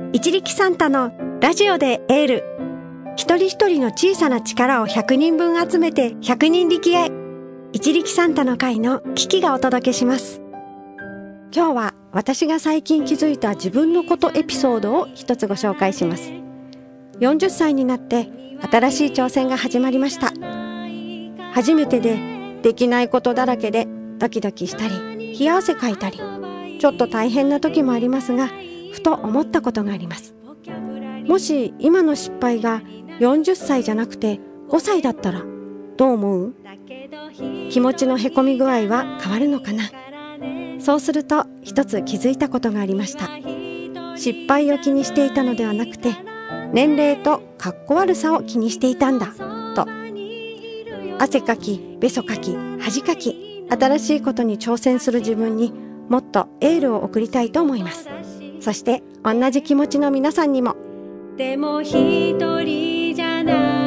一力サンタのラジオでエール。一人一人の小さな力を100人分集めて100人力へ。一力サンタの会のキキがお届けします。今日は私が最近気づいた自分のことエピソードを一つご紹介します。40歳になって新しい挑戦が始まりました。初めてでできないことだらけでドキドキしたり、冷や汗かいたり、ちょっと大変な時もありますが、ふと思ったことがあります。もし今の失敗が40歳じゃなくて5歳だったらどう思う？気持ちのへこみ具合は変わるのかな？そうすると一つ気づいたことがありました。失敗を気にしていたのではなくて、年齢とかっこ悪さを気にしていたんだと。汗かき、べそかき、恥かき、新しいことに挑戦する自分にもっとエールを送りたいと思います。そして同じ気持ちの皆さんにも。でも一人じゃない